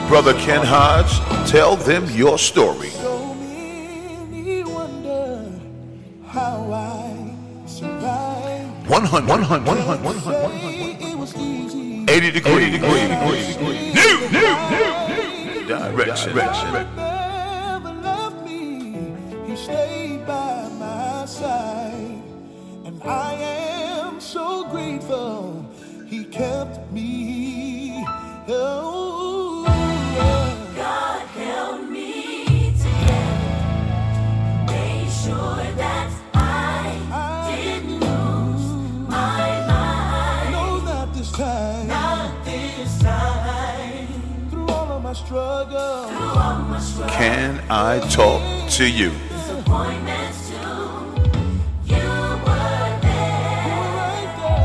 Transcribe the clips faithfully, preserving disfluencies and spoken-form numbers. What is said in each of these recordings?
Brother Ken Hodge, tell them your story. So many wonder how I survived. one hundred, one hundred, one hundred, one hundred, one hundred, It was easy. eighty degrees, eighty degrees. new, new, new, new direction. Never left me. He stayed by my side, and I am so grateful. He kept me. Oh, God held me together, made sure that I didn't lose my mind. no, not this time. Not this time. Through all of my struggle, Through all my struggles, Can I talk to you? disappointments too, you were there. right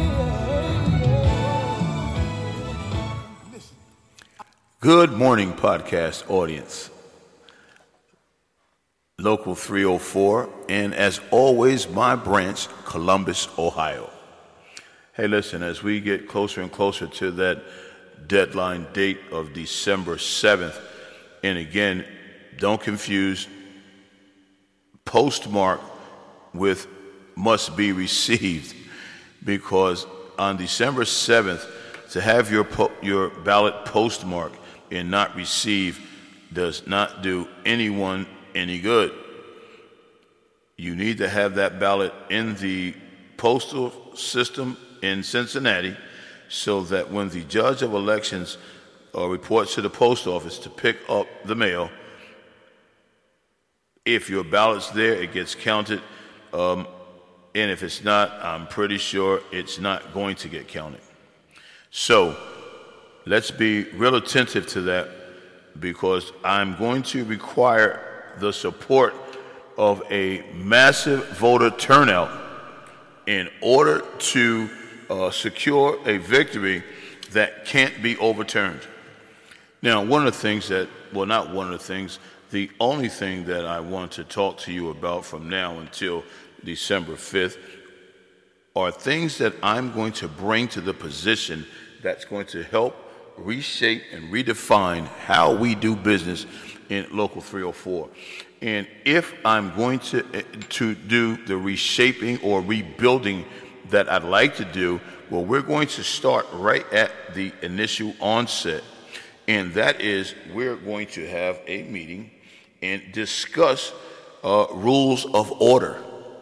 there. Listen. Good morning, podcast audience. Local three oh four, and as always, my branch, Columbus, Ohio. Hey, listen, as we get closer and closer to that deadline date of December seventh, and again, don't confuse postmark with must be received, because on December seventh, to have your po- your ballot postmarked and not received does not do anyone any good. You need to have that ballot in the postal system in Cincinnati so that when the judge of elections uh, reports to the post office to pick up the mail, if your ballot's there, it gets counted. Um, and if it's not, I'm pretty sure it's not going to get counted. So let's be real attentive to that, because I'm going to require the support of a massive voter turnout in order to uh, secure a victory that can't be overturned. Now, one of the things that, well, not one of the things, the only thing that I want to talk to you about from now until December fifth are things that I'm going to bring to the position that's going to help reshape and redefine how we do business in Local three oh four. And if I'm going to to do the reshaping or rebuilding that I'd like to do, well, we're going to start right at the initial onset. And that is, we're going to have a meeting and discuss uh, rules of order.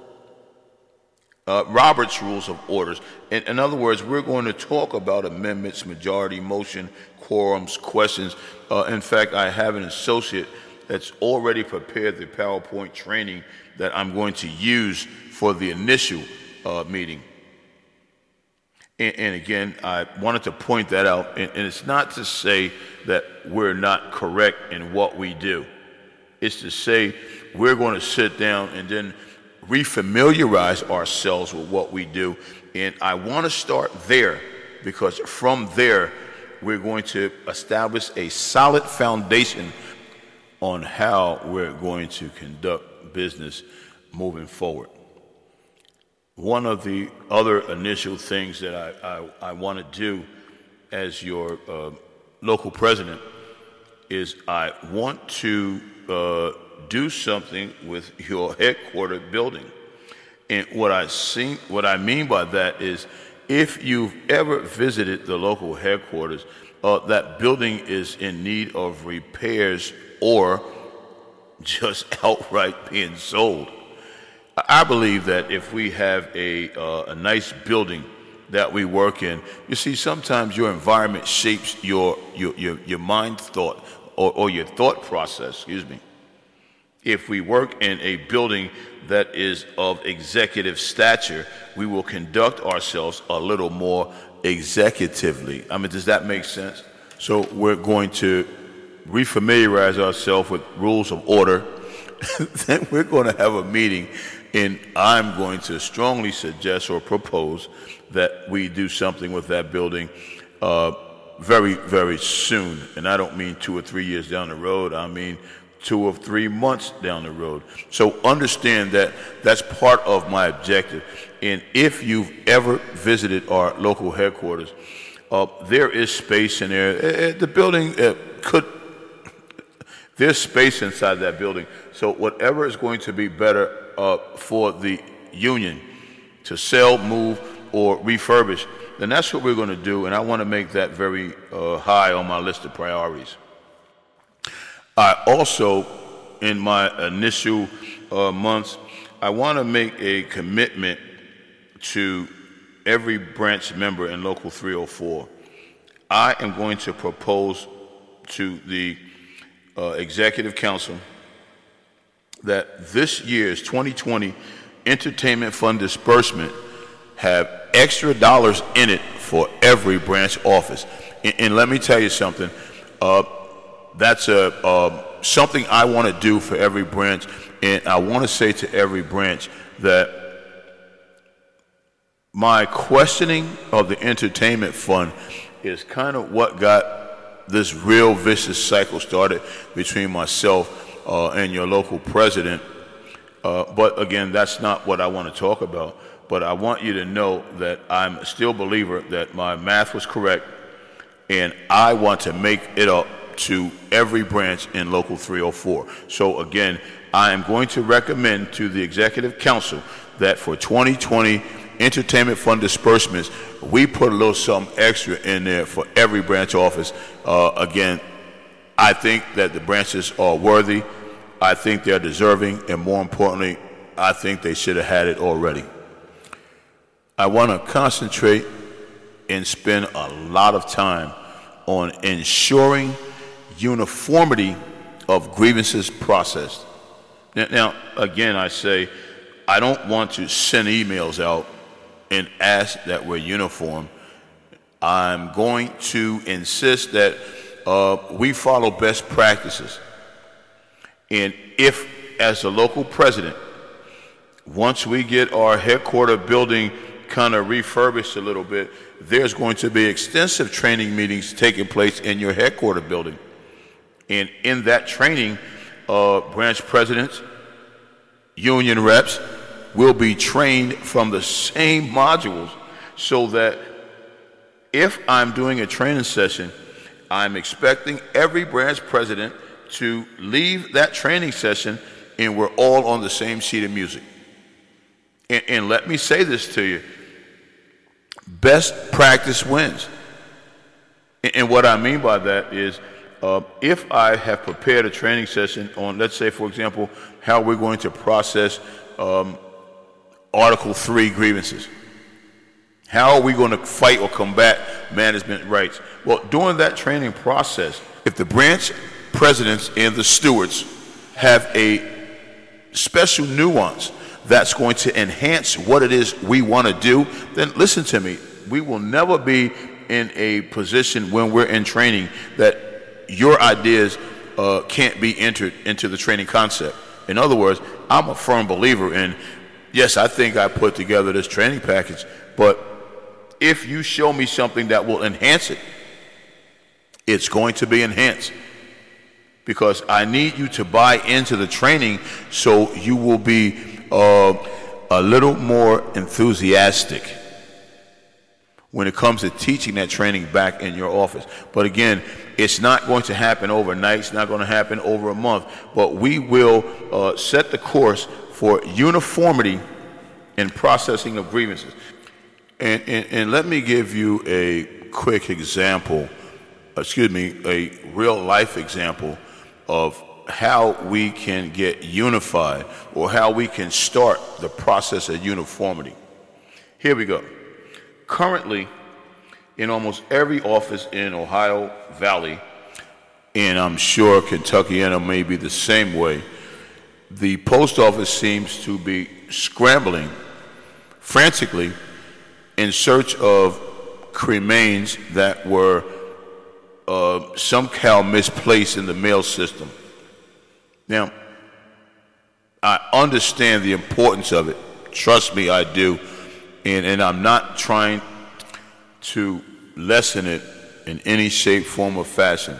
Uh, Robert's Rules of Orders. In, in other words, we're going to talk about amendments, majority, motion, quorums, questions. Uh, in fact, I have an associate that's already prepared the PowerPoint training that I'm going to use for the initial uh, meeting. And, and again, I wanted to point that out. And, and it's not to say that we're not correct in what we do. It's to say we're going to sit down and then refamiliarize ourselves with what we do. And I want to start there, because from there, we're going to establish a solid foundation on how we're going to conduct business moving forward. One of the other initial things that I, I, I want to do as your uh, local president is I want to uh, do something with your headquarters building. And what I see, what I mean by that is, if you've ever visited the local headquarters, uh, that building is in need of repairs or just outright being sold. I believe that if we have a uh, a nice building that we work in, you see, sometimes your environment shapes your your your, your mind thought or, or your thought process. Excuse me. If we work in a building that is of executive stature, we will conduct ourselves a little more executively. I mean, does that make sense? So we're going to refamiliarize ourselves with rules of order. Then we're going to have a meeting, and I'm going to strongly suggest or propose that we do something with that building uh, very, very soon. And I don't mean two or three years down the road. I mean two or three months down the road. So understand that that's part of my objective. And if you've ever visited our local headquarters, Uh, there is space in there. Uh, uh, the building uh, could, there's space inside that building. So whatever is going to be better uh, for the union to sell, move, or refurbish, then that's what we're going to do, and I want to make that very uh, high on my list of priorities. I also, in my initial uh, months, I want to make a commitment to every branch member in Local three oh four. I am going to propose to the uh, Executive Council that this year's twenty twenty Entertainment Fund disbursement have extra dollars in it for every branch office. And, and let me tell you something, uh, that's a, uh, something I want to do for every branch, and I want to say to every branch that my questioning of the entertainment fund is kind of what got this real vicious cycle started between myself uh, and your local president. Uh, but again, that's not what I want to talk about. But I want you to know that I'm still a believer that my math was correct, and I want to make it up to every branch in Local three oh four. So again, I am going to recommend to the Executive Council that for twenty twenty Entertainment Fund disbursements, we put a little something extra in there for every branch office. Uh, again, I think that the branches are worthy. I think they're deserving, and more importantly, I think they should have had it already. I want to concentrate and spend a lot of time on ensuring uniformity of grievances processed. Now, now, again, I say I don't want to send emails out and ask that we're uniform. I'm going to insist that uh, we follow best practices. And if, as a local president, once we get our headquarter building kind of refurbished a little bit, there's going to be extensive training meetings taking place in your headquarter building. And in that training, uh, branch presidents, union reps will be trained from the same modules, so that if I'm doing a training session, I'm expecting every branch president to leave that training session and we're all on the same sheet of music. And, and let me say this to you. Best practice wins. And, and what I mean by that is uh, if I have prepared a training session on, let's say, for example, how we're going to process um, Article three grievances. How are we going to fight or combat management rights? Well, during that training process, if the branch presidents and the stewards have a special nuance that's going to enhance what it is we want to do, then listen to me. We will never be in a position when we're in training that your ideas uh, can't be entered into the training concept. In other words, I'm a firm believer in, yes, I think I put together this training package, but if you show me something that will enhance it, it's going to be enhanced. Because I need you to buy into the training so you will be uh, a little more enthusiastic when it comes to teaching that training back in your office. But again, it's not going to happen overnight. It's not going to happen over a month. But we will uh, set the course for uniformity in processing of grievances. And, and, and let me give you a quick example, excuse me, a real life example of how we can get unified, or how we can start the process of uniformity. Here we go. Currently, in almost every office in Ohio Valley, and I'm sure Kentuckiana may be the same way, the post office seems to be scrambling frantically in search of cremains that were uh, somehow misplaced in the mail system. Now, I understand the importance of it. Trust me, I do. And, and I'm not trying to lessen it in any shape, form, or fashion.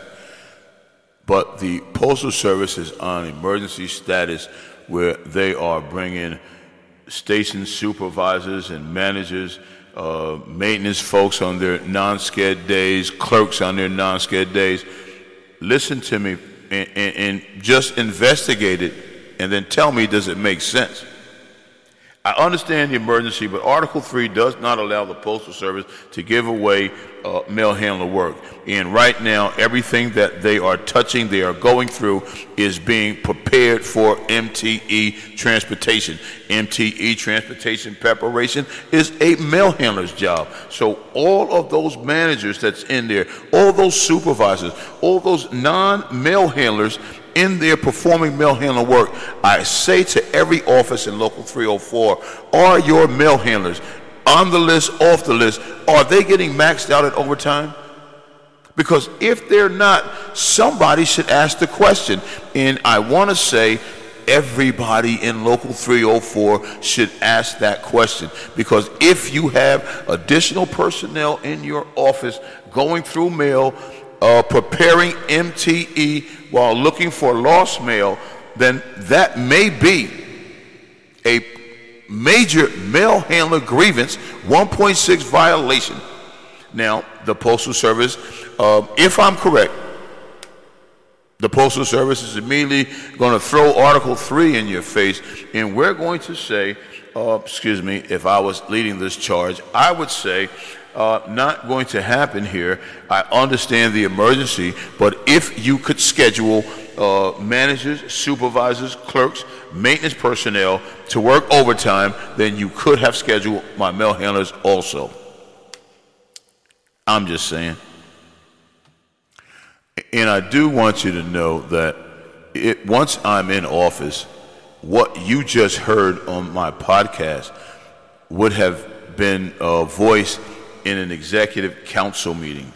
But the Postal Service is on emergency status where they are bringing station supervisors and managers uh, maintenance folks on their non-sched days, clerks on their non-sched days. Listen to me and, and, and just investigate it and then tell me, does it make sense? I understand the emergency, but Article three does not allow the Postal Service to give away uh, mail handler work. And right now, everything that they are touching, they are going through, is being prepared for M T E transportation. M T E transportation preparation is a mail handler's job. So all of those managers that's in there, all those supervisors, all those non-mail handlers in there performing mail handler work, I say to every office in Local three oh four, are your mail handlers on the list, off the list? Are they getting maxed out at overtime? Because if they're not, somebody should ask the question. And I want to say everybody in Local three oh four should ask that question. Because if you have additional personnel in your office going through mail, Uh, preparing M T E while looking for lost mail, then that may be a major mail handler grievance, one point six violation. Now, the Postal Service, uh, if I'm correct, the Postal Service is immediately going to throw Article three in your face, and we're going to say, uh, excuse me, if I was leading this charge, I would say, Uh, not going to happen here. I understand the emergency, but if you could schedule uh, managers, supervisors, clerks, maintenance personnel to work overtime, then you could have scheduled my mail handlers also. I'm just saying. And I do want you to know that it, once I'm in office, what you just heard on my podcast would have been uh, voiced in an executive council meeting.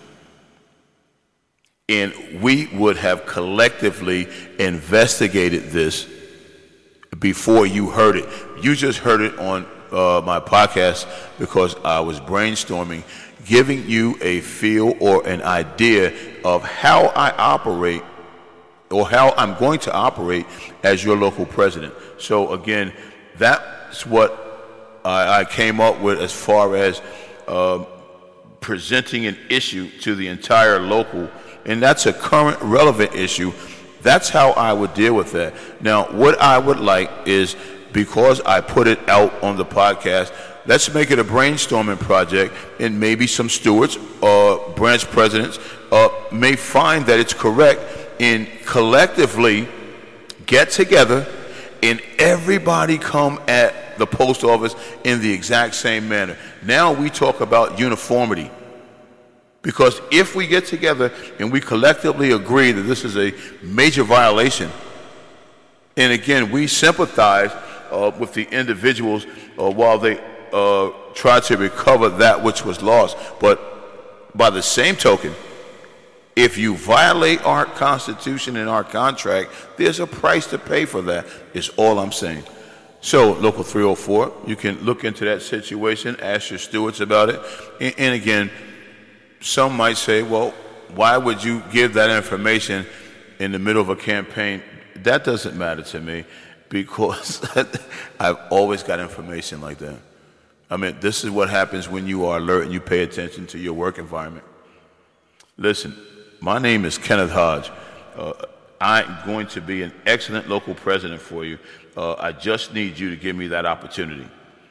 And we would have collectively investigated this before you heard it. You just heard it on uh, my podcast because I was brainstorming, giving you a feel or an idea of how I operate or how I'm going to operate as your local president. So again, that's what I, I came up with as far as uh, presenting an issue to the entire local, and that's a current relevant issue. That's how I would deal with that. Now, what I would like is, because I put it out on the podcast, let's make it a brainstorming project, and maybe some stewards or uh, branch presidents uh, may find that it's correct, and collectively get together and everybody come at the post office in the exact same manner. Now we talk about uniformity. Because if we get together and we collectively agree that this is a major violation, and again, we sympathize uh, with the individuals uh, while they uh, try to recover that which was lost. But by the same token, if you violate our Constitution and our contract, there's a price to pay for that, is all I'm saying. So, Local three oh four, you can look into that situation, ask your stewards about it. And, and again, some might say, well, why would you give that information in the middle of a campaign? That doesn't matter to me, because I've always got information like that. I mean, this is what happens when you are alert and you pay attention to your work environment. Listen, my name is Kenneth Hodge. Uh, I'm going to be an excellent local president for you. Uh, I just need you to give me that opportunity.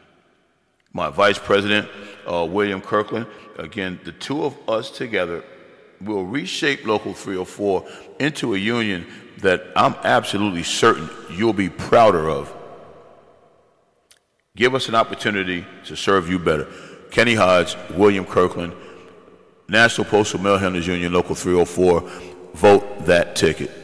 My vice president, uh, William Kirkland, again, the two of us together will reshape Local three oh four into a union that I'm absolutely certain you'll be prouder of. Give us an opportunity to serve you better. Kenny Hodge, William Kirkland, National Postal Mail Handlers Union, Local three oh four. Vote that ticket.